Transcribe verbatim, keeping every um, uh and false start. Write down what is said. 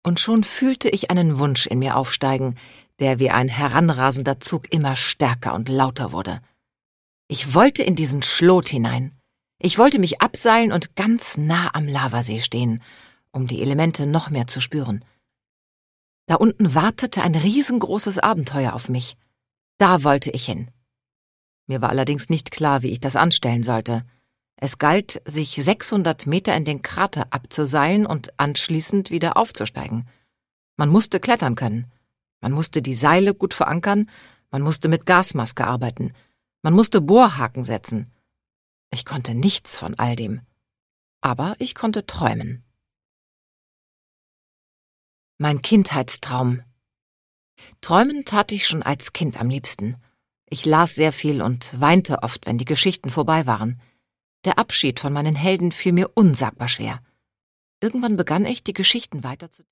Und schon fühlte ich einen Wunsch in mir aufsteigen, der wie ein heranrasender Zug immer stärker und lauter wurde. Ich wollte in diesen Schlot hinein. Ich wollte mich abseilen und ganz nah am Lavasee stehen, um die Elemente noch mehr zu spüren. Da unten wartete ein riesengroßes Abenteuer auf mich. Da wollte ich hin. Mir war allerdings nicht klar, wie ich das anstellen sollte. Es galt, sich sechshundert Meter in den Krater abzuseilen und anschließend wieder aufzusteigen. Man musste klettern können. Man musste die Seile gut verankern, man musste mit Gasmaske arbeiten, man musste Bohrhaken setzen. Ich konnte nichts von all dem. Aber ich konnte träumen. Mein Kindheitstraum. Träumen tat ich schon als Kind am liebsten. Ich las sehr viel und weinte oft, wenn die Geschichten vorbei waren. Der Abschied von meinen Helden fiel mir unsagbar schwer. Irgendwann begann ich, die Geschichten weiterzu